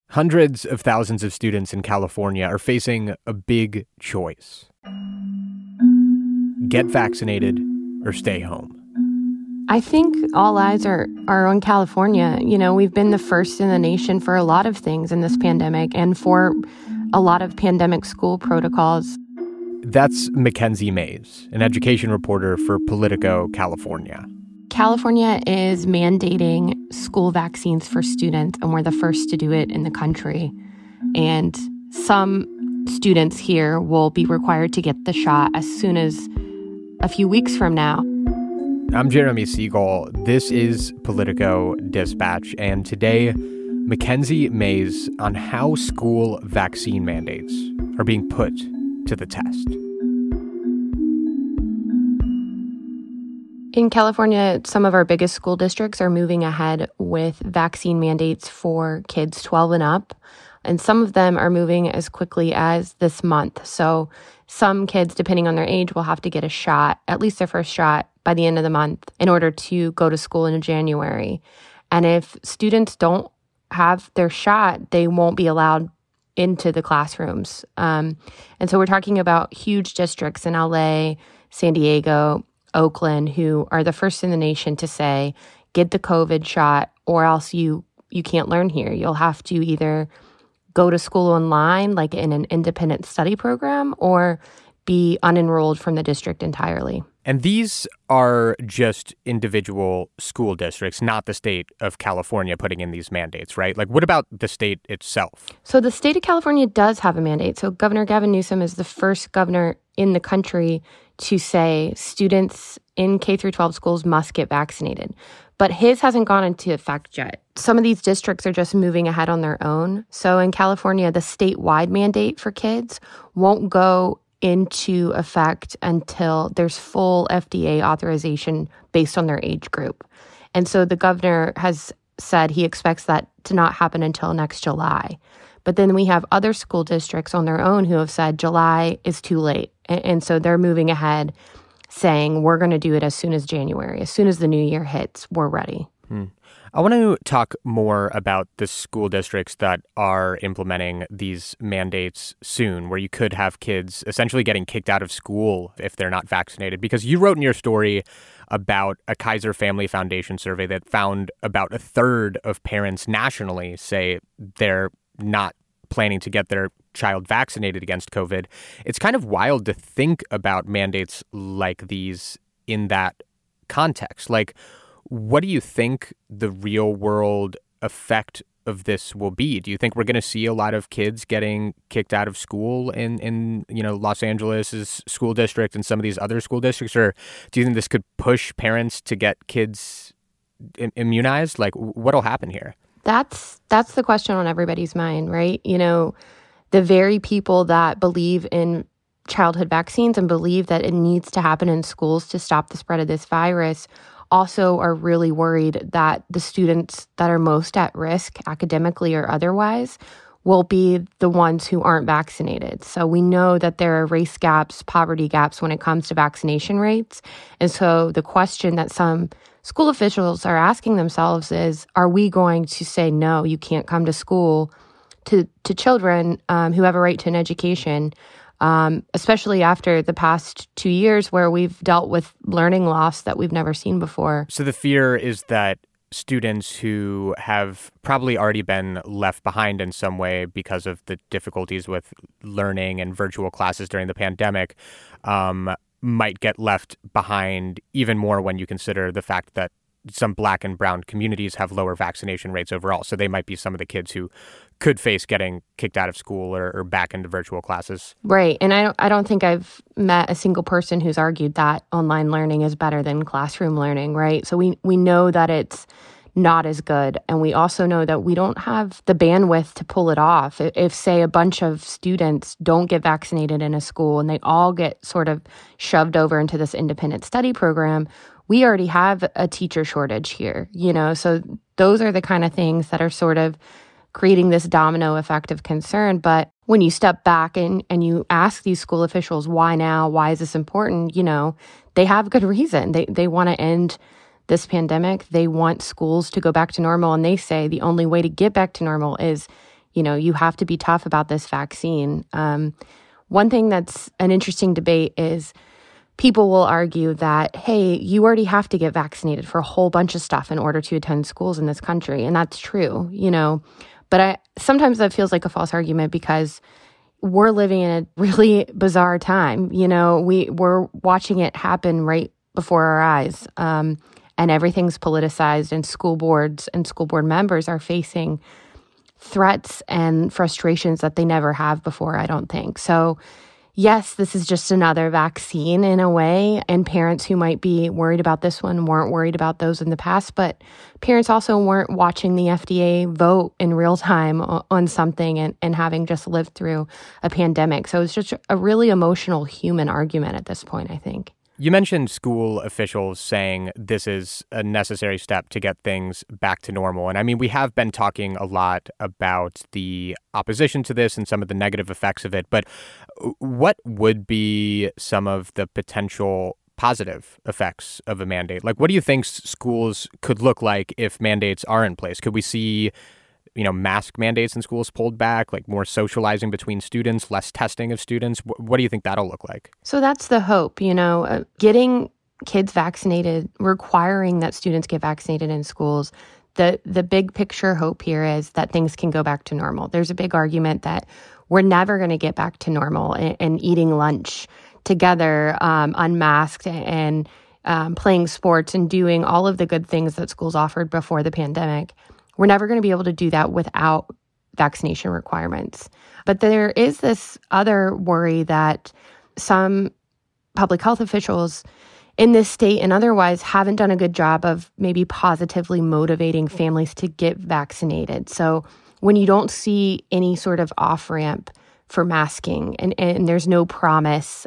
Hundreds of thousands of students in California are facing a big choice. Get vaccinated or stay home. I think all eyes are on California. You know, we've been the first in the nation for a lot of things in this pandemic and for a lot of pandemic school protocols. That's Mackenzie Mays, an education reporter for Politico California. California is mandating school vaccines for students, and we're the first to do it in the country. And some students here will be required to get the shot as soon as a few weeks from now. I'm Jeremy Siegel. This is Politico Dispatch, and today, Mackenzie Mays on how school vaccine mandates are being put to the test. In California, some of our biggest school districts are moving ahead with vaccine mandates for kids 12 and up, and some of them are moving as quickly as this month. So some kids, depending on their age, will have to get a shot, at least their first shot, by the end of the month in order to go to school in January. And if students don't have their shot, they won't be allowed into the classrooms. And so we're talking about huge districts in LA, San Diego, Oakland, who are the first in the nation to say, get the COVID shot or else you can't learn here. You'll have to either go to school online, like in an independent study program, or be unenrolled from the district entirely. And these are just individual school districts, not the state of California putting in these mandates, right? Like, what about the state itself? So the state of California does have a mandate. So Governor Gavin Newsom is the first governor in the country to say students in K through 12 schools must get vaccinated. But his hasn't gone into effect yet. Some of these districts are just moving ahead on their own. So in California, the statewide mandate for kids won't go into effect until there's full FDA authorization based on their age group. And so the governor has said he expects that to not happen until next July. But then we have other school districts on their own who have said July is too late. And so they're moving ahead saying we're going to do it as soon as January. As soon as the new year hits, we're ready. I want to talk more about the school districts that are implementing these mandates soon, where you could have kids essentially getting kicked out of school if they're not vaccinated. Because you wrote in your story about a Kaiser Family Foundation survey that found about a third of parents nationally say they're not planning to get their child vaccinated against COVID. It's kind of wild to think about mandates like these in that context. Like, what do you think the real world effect of this will be? Do you think we're going to see a lot of kids getting kicked out of school in Los Angeles' school district and some of these other school districts? Or do you think this could push parents to get kids immunized? Like, what'll happen here? That's the question on everybody's mind, right? You know, the very people that believe in childhood vaccines and believe that it needs to happen in schools to stop the spread of this virus also are really worried that the students that are most at risk academically or otherwise will be the ones who aren't vaccinated. So we know that there are race gaps, poverty gaps when it comes to vaccination rates. And so the question that some school officials are asking themselves is, are we going to say, no, you can't come to school to children who have a right to an education, especially after the past 2 years where we've dealt with learning loss that we've never seen before. So the fear is that students who have probably already been left behind in some way because of the difficulties with learning and virtual classes during the pandemic might get left behind even more when you consider the fact that some Black and brown communities have lower vaccination rates overall. So they might be some of the kids who could face getting kicked out of school or back into virtual classes. Right. And I don't think I've met a single person who's argued that online learning is better than classroom learning, right? So we know that it's not as good. And we also know that we don't have the bandwidth to pull it off. If, say, a bunch of students don't get vaccinated in a school and they all get sort of shoved over into this independent study program, we already have a teacher shortage here, you know? So those are the kind of things that are sort of creating this domino effect of concern. But when you step back and you ask these school officials, why now? Why is this important? You know, they have good reason. They want to end this pandemic. They want schools to go back to normal. And they say the only way to get back to normal is You have to be tough about this vaccine. One thing that's an interesting debate is people will argue that, hey, you already have to get vaccinated for a whole bunch of stuff in order to attend schools in this country. And that's true, But sometimes that feels like a false argument because we're living in a really bizarre time. We're watching it happen right before our eyes. And everything's politicized, and school boards and school board members are facing threats and frustrations that they never have before, I don't think. So yes, this is just another vaccine in a way, and parents who might be worried about this one weren't worried about those in the past, but parents also weren't watching the FDA vote in real time on something and having just lived through a pandemic. So it's just a really emotional human argument at this point, I think. You mentioned school officials saying this is a necessary step to get things back to normal. And I mean, we have been talking a lot about the opposition to this and some of the negative effects of it. But what would be some of the potential positive effects of a mandate? Like, what do you think schools could look like if mandates are in place? Could we see mask mandates in schools pulled back, like more socializing between students, less testing of students? What do you think that'll look like? So that's the hope, getting kids vaccinated, requiring that students get vaccinated in schools. The big picture hope here is that things can go back to normal. There's a big argument that we're never going to get back to normal and eating lunch together, unmasked and playing sports and doing all of the good things that schools offered before the pandemic. We're never going to be able to do that without vaccination requirements. But there is this other worry that some public health officials in this state and otherwise haven't done a good job of maybe positively motivating families to get vaccinated. So when you don't see any sort of off-ramp for masking and there's no promise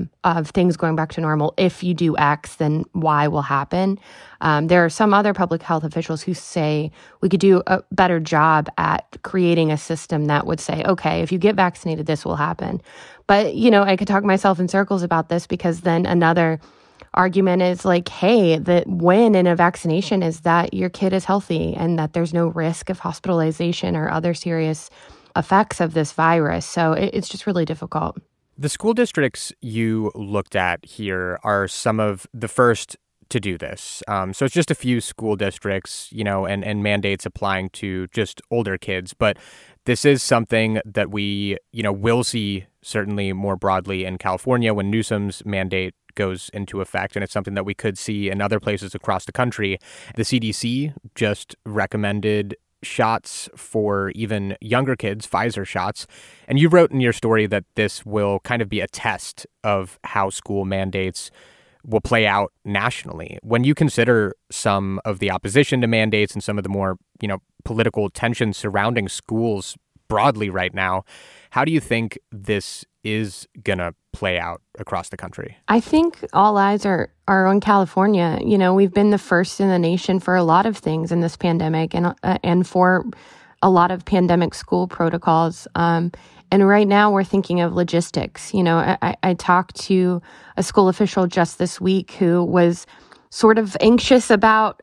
of things going back to normal, if you do X, then Y will happen. There are some other public health officials who say we could do a better job at creating a system that would say, okay, if you get vaccinated, this will happen. But, I could talk myself in circles about this because then another argument is like, hey, the win in a vaccination is that your kid is healthy and that there's no risk of hospitalization or other serious effects of this virus. So it's just really difficult. The school districts you looked at here are some of the first to do this. So it's just a few school districts, and mandates applying to just older kids. But this is something that we, will see certainly more broadly in California when Newsom's mandate goes into effect. And it's something that we could see in other places across the country. The CDC just recommended shots for even younger kids, Pfizer shots. And you wrote in your story that this will kind of be a test of how school mandates will play out nationally. When you consider some of the opposition to mandates and some of the more, political tensions surrounding schools broadly right now, how do you think this is going to play out across the country? I think all eyes are on California. We've been the first in the nation for a lot of things in this pandemic and for a lot of pandemic school protocols. And right now we're thinking of logistics. I talked to a school official just this week who was sort of anxious about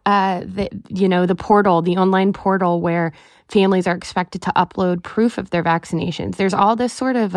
the portal, the online portal where families are expected to upload proof of their vaccinations. There's all this sort of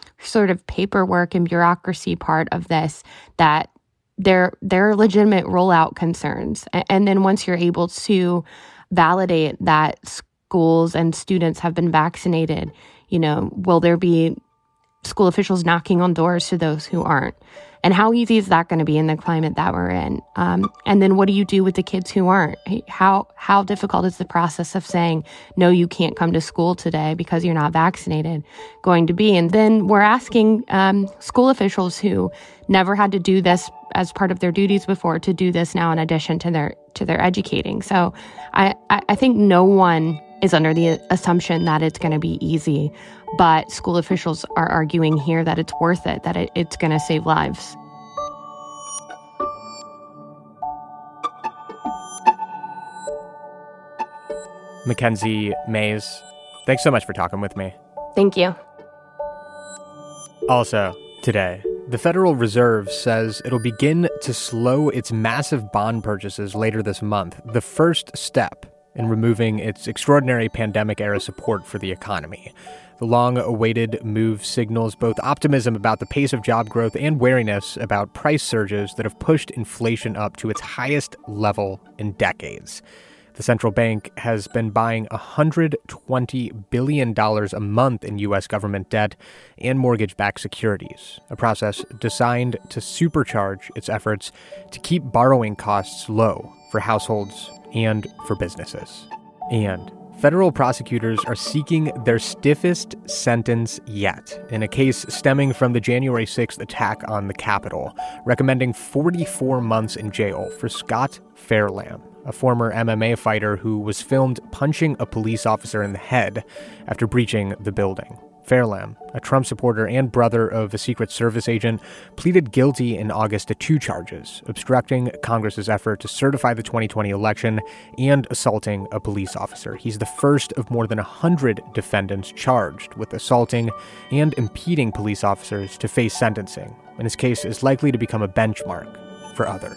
paperwork and bureaucracy part of this that there are legitimate rollout concerns. And then once you're able to validate that schools and students have been vaccinated, will there be school officials knocking on doors to those who aren't? And how easy is that going to be in the climate that we're in? And then what do you do with the kids who aren't? How difficult is the process of saying, no, you can't come to school today because you're not vaccinated going to be? And then we're asking school officials who never had to do this as part of their duties before to do this now in addition to their educating. So I think no one is under the assumption that it's going to be easy, but school officials are arguing here that it's worth it, that it's going to save lives. Mackenzie Mays, thanks so much for talking with me. Thank you. Also, today, the Federal Reserve says it'll begin to slow its massive bond purchases later this month, the first step in removing its extraordinary pandemic-era support for the economy. The long-awaited move signals both optimism about the pace of job growth and wariness about price surges that have pushed inflation up to its highest level in decades. The central bank has been buying $120 billion a month in U.S. government debt and mortgage-backed securities, a process designed to supercharge its efforts to keep borrowing costs low for households and for businesses. And federal prosecutors are seeking their stiffest sentence yet in a case stemming from the January 6th attack on the Capitol, recommending 44 months in jail for Scott Fairlamb, a former MMA fighter who was filmed punching a police officer in the head after breaching the building. Fairlamb, a Trump supporter and brother of a Secret Service agent, pleaded guilty in August to 2 charges: obstructing Congress's effort to certify the 2020 election and assaulting a police officer. He's the first of more than 100 defendants charged with assaulting and impeding police officers to face sentencing, and his case is likely to become a benchmark for others.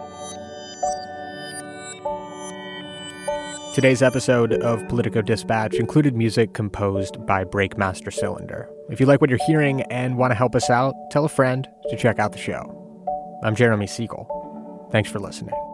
Today's episode of Politico Dispatch included music composed by Breakmaster Cylinder. If you like what you're hearing and want to help us out, tell a friend to check out the show. I'm Jeremy Siegel. Thanks for listening.